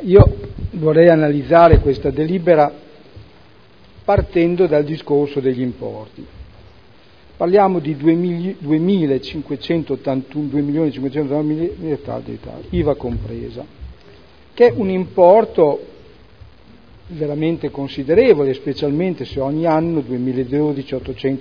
io vorrei analizzare questa delibera partendo dal discorso degli importi. Parliamo di 2.581.000 IVA compresa, che è un importo veramente considerevole, specialmente se ogni anno 2012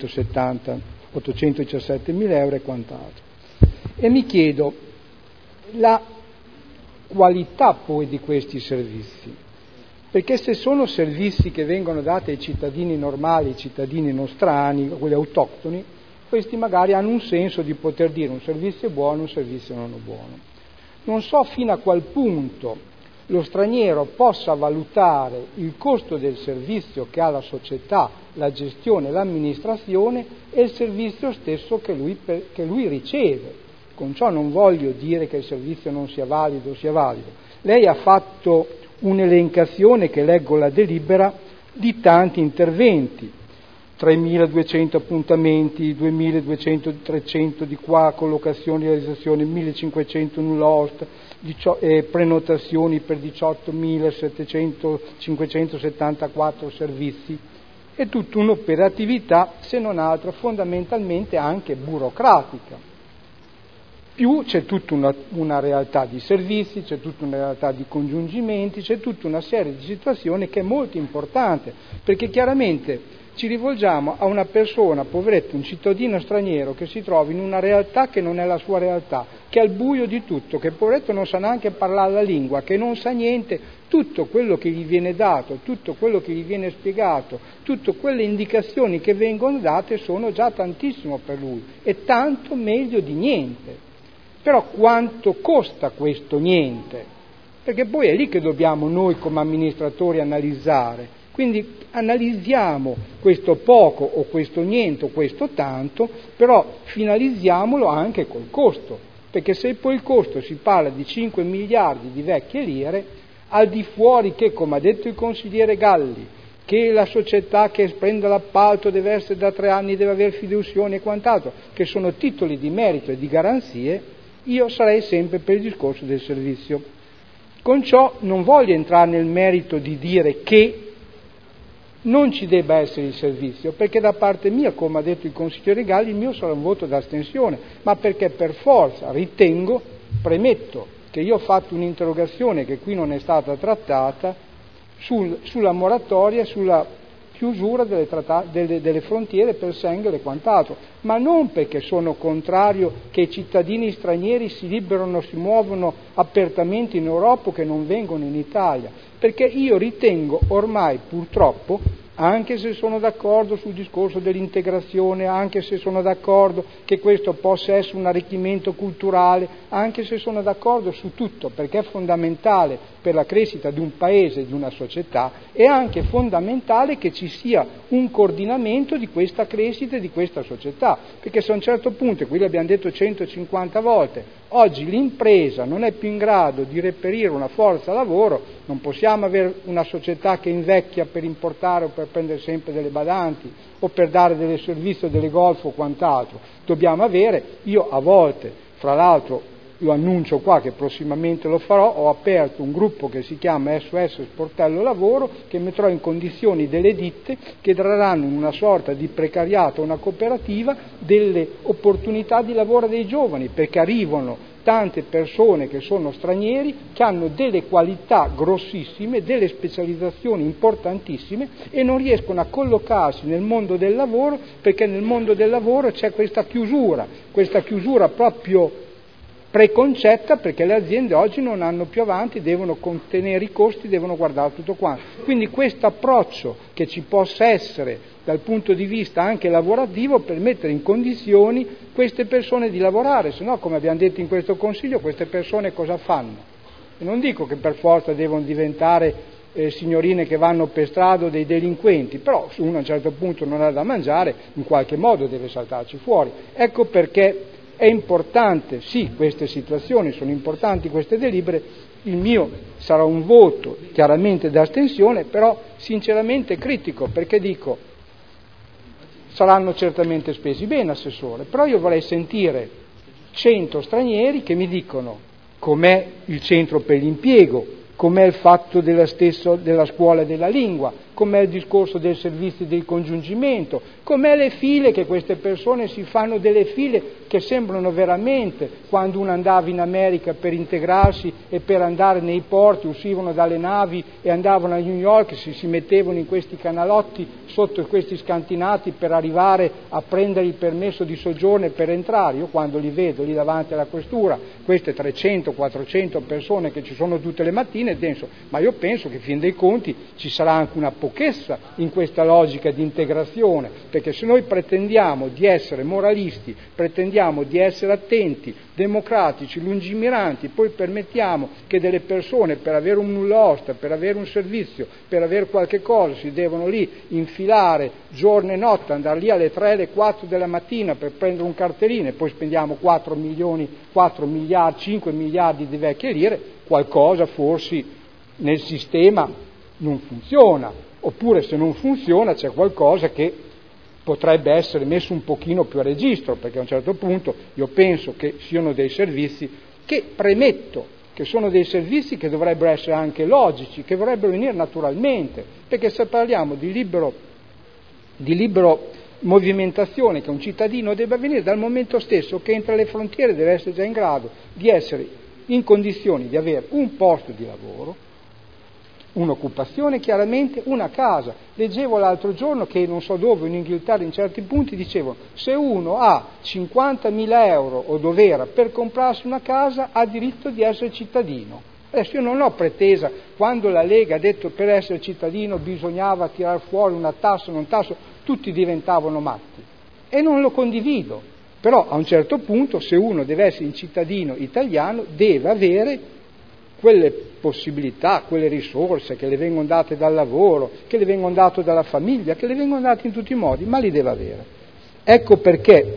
817.000 euro e quant'altro. E mi chiedo la qualità poi di questi servizi, perché se sono servizi che vengono dati ai cittadini normali, ai cittadini nostrani, quelli autoctoni, questi magari hanno un senso di poter dire un servizio è buono, un servizio non è buono. Non so fino a qual punto lo straniero possa valutare il costo del servizio che ha la società, la gestione, l'amministrazione e il servizio stesso che lui riceve. Con ciò non voglio dire che il servizio non sia valido. Lei ha fatto un'elencazione, che leggo la delibera, di tanti interventi, 3.200 appuntamenti, 2.300 di qua, collocazioni, realizzazioni, 1.500 nulla osta, prenotazioni per 18.574 servizi. È tutta un'operatività, se non altro fondamentalmente anche burocratica. Più c'è tutta una realtà di servizi, c'è tutta una realtà di congiungimenti, c'è tutta una serie di situazioni che è molto importante, perché chiaramente ci rivolgiamo a una persona, poveretto, un cittadino straniero che si trova in una realtà che non è la sua realtà, che è al buio di tutto, che poveretto non sa neanche parlare la lingua, che non sa niente, tutto quello che gli viene dato, tutto quello che gli viene spiegato, tutte quelle indicazioni che vengono date sono già tantissimo per lui, e tanto meglio di niente. Però quanto costa questo niente? Perché poi è lì che dobbiamo noi come amministratori analizzare. Quindi analizziamo questo poco o questo niente o questo tanto, però finalizziamolo anche col costo, perché se poi il costo si parla di 5 miliardi di vecchie lire, al di fuori che, come ha detto il consigliere Galli, che la società che prende l'appalto deve essere da 3 anni, deve avere fideiussioni e quant'altro, che sono titoli di merito e di garanzie, io sarei sempre per il discorso del servizio. Con ciò non voglio entrare nel merito di dire che non ci debba essere il servizio, perché da parte mia, come ha detto il consigliere Galli, il mio sarà un voto d'astensione, ma perché per forza ritengo, premetto che io ho fatto un'interrogazione che qui non è stata trattata sulla moratoria, sulla chiusura delle frontiere per Schengen e quant'altro, ma non perché sono contrario che i cittadini stranieri si liberano, si muovono apertamente in Europa o che non vengono in Italia, perché io ritengo ormai purtroppo, anche se sono d'accordo sul discorso dell'integrazione, anche se sono d'accordo che questo possa essere un arricchimento culturale, anche se sono d'accordo su tutto, perché è fondamentale per la crescita di un paese, di una società, è anche fondamentale che ci sia un coordinamento di questa crescita e di questa società, perché se a un certo punto, qui l'abbiamo detto 150 volte, oggi l'impresa non è più in grado di reperire una forza lavoro, non possiamo avere una società che invecchia per importare o per prendere sempre delle badanti o per dare delle servizi o delle golf o quant'altro. Dobbiamo avere, io a volte, fra l'altro lo annuncio qua che prossimamente lo farò, ho aperto un gruppo che si chiama SOS Sportello Lavoro, che metterò in condizioni delle ditte che daranno in una sorta di precariato, una cooperativa, delle opportunità di lavoro dei giovani, perché arrivano tante persone che sono stranieri, che hanno delle qualità grossissime, delle specializzazioni importantissime e non riescono a collocarsi nel mondo del lavoro, perché nel mondo del lavoro c'è questa chiusura proprio preconcetta, perché le aziende oggi non hanno più avanti, devono contenere i costi, devono guardare tutto quanto. Quindi questo approccio che ci possa essere dal punto di vista anche lavorativo per mettere in condizioni queste persone di lavorare, se no, come abbiamo detto in questo Consiglio, queste persone cosa fanno? E non dico che per forza devono diventare signorine che vanno per strada o dei delinquenti, però se uno a un certo punto non ha da mangiare, in qualche modo deve saltarci fuori. Ecco perché è importante, sì, queste situazioni sono importanti, queste delibere. Il mio sarà un voto chiaramente d'astensione, però sinceramente critico, perché dico, saranno certamente spesi bene, Assessore, però io vorrei sentire 100 stranieri che mi dicono com'è il centro per l'impiego, com'è il fatto della scuola della lingua, com'è il discorso del servizio del congiungimento, com'è le file che queste persone si fanno, delle file che sembrano veramente, quando uno andava in America per integrarsi e per andare nei porti, uscivano dalle navi e andavano a New York, si mettevano in questi canalotti sotto questi scantinati per arrivare a prendere il permesso di soggiorno e per entrare. Io quando li vedo lì davanti alla questura, queste 300-400 persone che ci sono tutte le mattine, penso, ma io penso che in fin dei conti ci sarà anche una pochezza in questa logica di integrazione, perché se noi pretendiamo di essere moralisti, pretendiamo di essere attenti, democratici, lungimiranti, poi permettiamo che delle persone per avere un nulla osta, per avere un servizio, per avere qualche cosa, si devono lì infilare giorno e notte, andare lì alle 3, alle 4 della mattina per prendere un cartellino e poi spendiamo 4 miliardi, 5 miliardi di vecchie lire, qualcosa forse nel sistema non funziona, oppure se non funziona c'è qualcosa che potrebbe essere messo un pochino più a registro, perché a un certo punto io penso che siano dei servizi che, premetto, che sono dei servizi che dovrebbero essere anche logici, che dovrebbero venire naturalmente, perché se parliamo di libero movimentazione che un cittadino debba venire, dal momento stesso che entra alle frontiere deve essere già in grado di essere in condizioni di avere un posto di lavoro, un'occupazione, chiaramente una casa. Leggevo l'altro giorno che non so dove, in Inghilterra, in certi punti dicevano se uno ha 50.000 euro o dov'era per comprarsi una casa ha diritto di essere cittadino. Adesso io non ho pretesa, quando la Lega ha detto per essere cittadino bisognava tirar fuori una tassa, non tassa, tutti diventavano matti e non lo condivido, però a un certo punto se uno deve essere un cittadino italiano deve avere quelle possibilità, quelle risorse che le vengono date dal lavoro, che le vengono date dalla famiglia, che le vengono date in tutti i modi, ma li deve avere. Ecco perché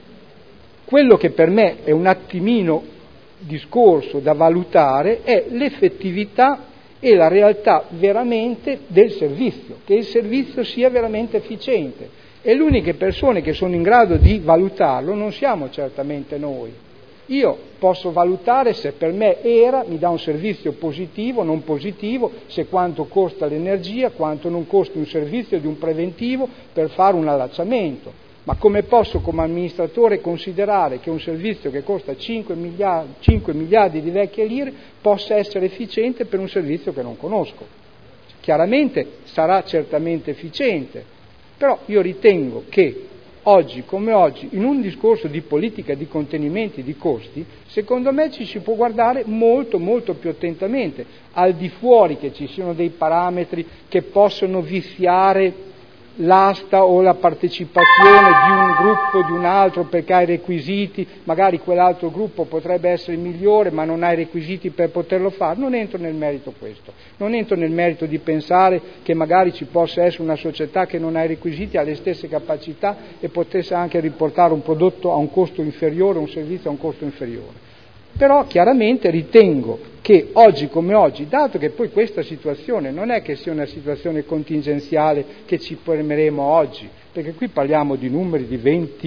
quello che per me è un attimino discorso da valutare è l'effettività e la realtà veramente del servizio, che il servizio sia veramente efficiente. E le uniche persone che sono in grado di valutarlo non siamo certamente noi. Io posso valutare se per me mi dà un servizio positivo, non positivo, se quanto costa l'energia, quanto non costa un servizio di un preventivo per fare un allacciamento. Ma come posso come amministratore considerare che un servizio che costa 5 miliardi di vecchie lire possa essere efficiente per un servizio che non conosco? Chiaramente sarà certamente efficiente, però io ritengo che oggi come oggi, in un discorso di politica di contenimenti di costi, secondo me ci si può guardare molto molto più attentamente, al di fuori che ci siano dei parametri che possono viziare l'asta o la partecipazione di un gruppo o di un altro perché ha i requisiti, magari quell'altro gruppo potrebbe essere migliore ma non ha i requisiti per poterlo fare. Non entro nel merito questo, non entro nel merito di pensare che magari ci possa essere una società che non ha i requisiti, ha le stesse capacità e potesse anche riportare un prodotto a un costo inferiore, un servizio a un costo inferiore. Però chiaramente ritengo che oggi come oggi, dato che poi questa situazione non è che sia una situazione contingenziale che ci fermeremo oggi, perché qui parliamo di numeri di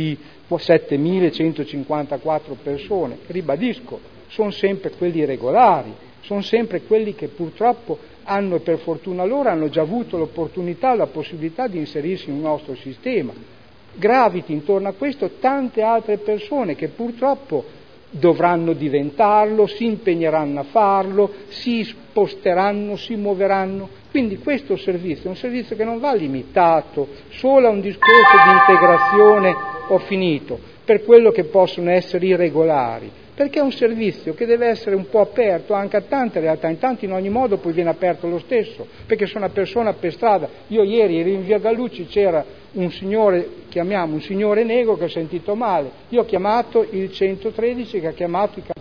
27.154 persone, ribadisco, sono sempre quelli regolari, sono sempre quelli che purtroppo hanno, per fortuna loro, hanno già avuto l'opportunità, la possibilità di inserirsi in un nostro sistema. Graviti intorno a questo tante altre persone che purtroppo dovranno diventarlo, si impegneranno a farlo, si sposteranno, si muoveranno. Quindi questo servizio è un servizio che non va limitato solo a un discorso di integrazione, ho finito, per quello che possono essere irregolari, perché è un servizio che deve essere un po' aperto anche a tante realtà, intanto in ogni modo poi viene aperto lo stesso, perché se una persona per strada, io ieri ero in via Gallucci, c'era un signore, chiamiamo un signore negro che ha sentito male, io ho chiamato il 113 che ha chiamato i